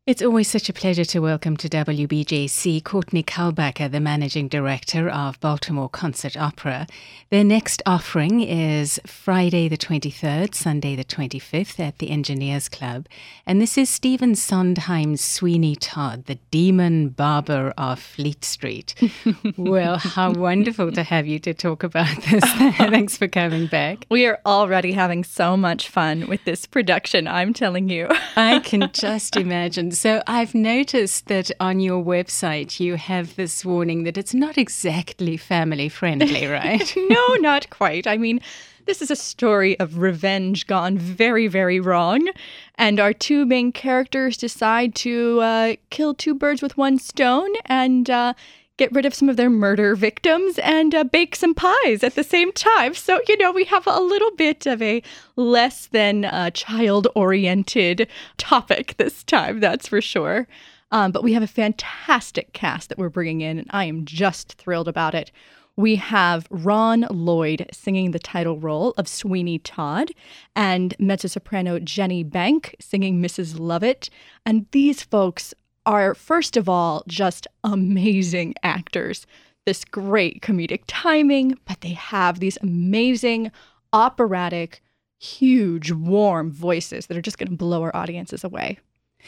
It's always such a pleasure to welcome to WBJC Courtney Kalbacher, the Managing Director of Baltimore Concert Opera. Their next offering is Friday the 23rd, Sunday the 25th at the Engineers Club. And this is Stephen Sondheim's Sweeney Todd, the demon barber of Fleet Street. Well, how wonderful to have you to talk about this. Thanks for coming back. We are already having so much fun with this production, I'm telling you. I can just imagine. So I've noticed that on your website you have this warning that it's not exactly family friendly, right? No, not quite. I mean, this is a story of revenge gone very, very wrong. And our two main characters decide to kill two birds with one stone and get rid of some of their murder victims and bake some pies at the same time. So, we have a little bit of a less than child-oriented topic this time, that's for sure. But we have a fantastic cast that we're bringing in, and I am just thrilled about it. We have Ron Lloyd singing the title role of Sweeney Todd and mezzo-soprano Jenny Bank singing Mrs. Lovett. And these folks are, first of all, just amazing actors. This great comedic timing, but they have these amazing, operatic, huge, warm voices that are just going to blow our audiences away.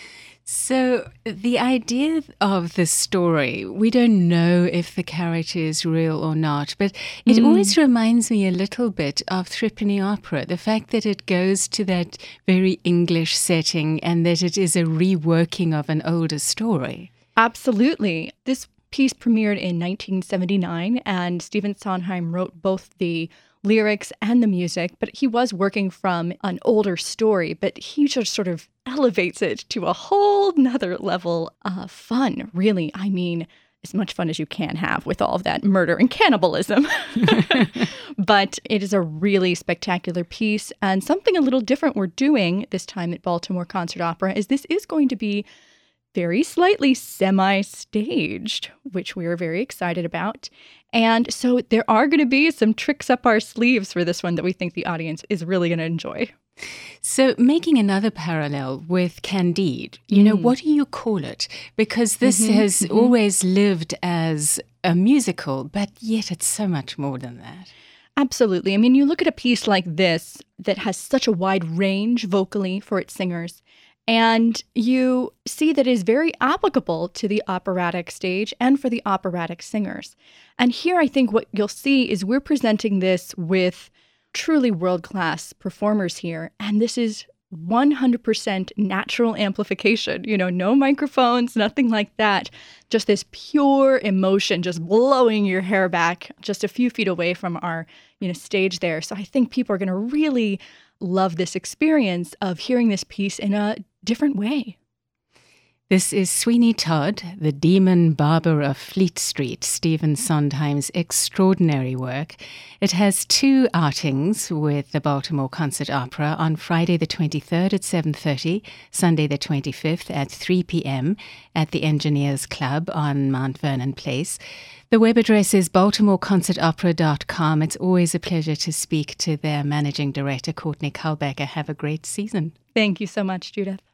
So the idea of the story, we don't know if the character is real or not, but it always reminds me a little bit of Threepenny Opera, the fact that it goes to that very English setting and that it is a reworking of an older story. Absolutely. This piece premiered in 1979, and Stephen Sondheim wrote both the lyrics and the music, but he was working from an older story, but he just sort of elevates it to a whole nother level of fun, really. I mean, as much fun as you can have with all of that murder and cannibalism. But it is a really spectacular piece, and something a little different we're doing this time at Baltimore Concert Opera is this is going to be very slightly semi-staged, which we are very excited about. And so there are going to be some tricks up our sleeves for this one that we think the audience is really going to enjoy. So making another parallel with Candide, what do you call it? Because this has always lived as a musical, but yet it's so much more than that. Absolutely. I mean, you look at a piece like this that has such a wide range vocally for its singers, and you see that it is very applicable to the operatic stage and for the operatic singers. And here I think what you'll see is we're presenting this with truly world-class performers here. And this is 100% natural amplification, no microphones, nothing like that. Just this pure emotion, just blowing your hair back just a few feet away from our, stage there. So I think people are going to really love this experience of hearing this piece in a different way. This is Sweeney Todd, the demon barber of Fleet Street, Stephen Sondheim's extraordinary work. It has two outings with the Baltimore Concert Opera on Friday the 23rd at 7:30, Sunday the 25th at 3 p.m. at the Engineers Club on Mount Vernon Place. The web address is baltimoreconcertopera.com. It's always a pleasure to speak to their managing director, Courtney Kalbacher. Have a great season. Thank you so much, Judith.